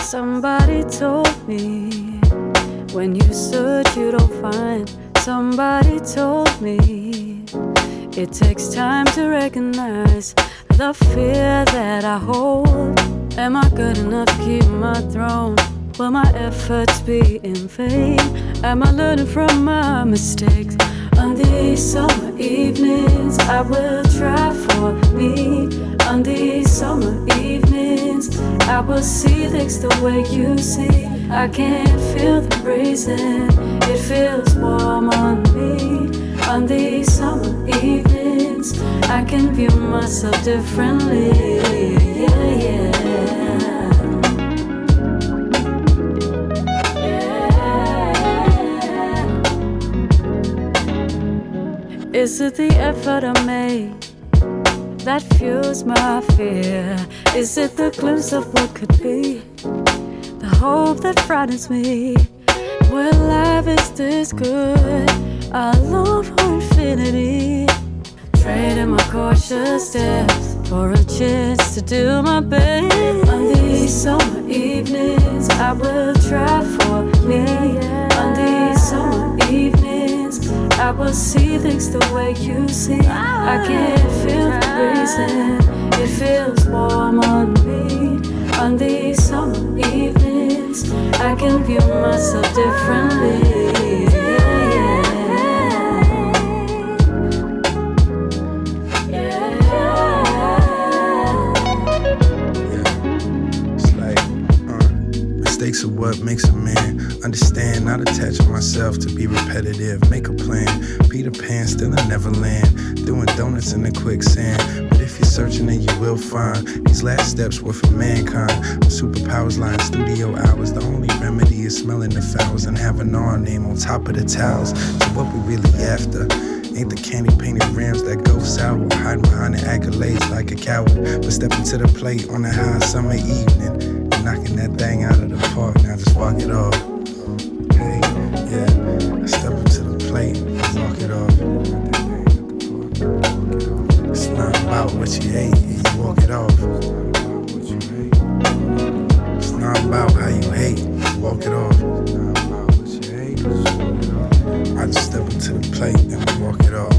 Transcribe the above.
Somebody told me when you search you don't find. Somebody told me it takes time to recognize the fear that I hold. Am I good enough to keep my throne? Will my efforts be in vain? Am I learning from my mistakes? On these summer evenings I will try for me. On these summer evenings I will see things the way you see. I can feel the breezing, it feels warm on me. On these summer evenings I can view myself differently. Yeah, yeah. Is it the effort I made that fuels my fear? Is it the glimpse of what could be? The hope that frightens me. When life is this good, I long for infinity. Trading my cautious steps for a chance to do my best. On these summer evenings I will try for me. On these summer evenings I will see things the way you see. I can feel the breezing, it feels warm on me. On these summer evenings I can view myself differently. Mistakes are what makes a man understand, not attaching myself to be repetitive. Make a plan, Peter Pan still in Neverland, doing donuts in the quicksand. But if you're searching then you will find these last steps were for mankind. My superpowers lie in studio hours. The only remedy is smelling the fouls and having our name on top of the towels. So what we really after ain't the candy painted rims that go sour, hiding behind the accolades like a coward. But stepping to the plate on a hot summer evening, knocking that thing out of the park, now just walk it off. Hey, yeah, I step up to the plate and walk it off. It's not about what you hate, you walk it off. It's not about how you hate, you walk it off. I just step up to the plate and walk it off.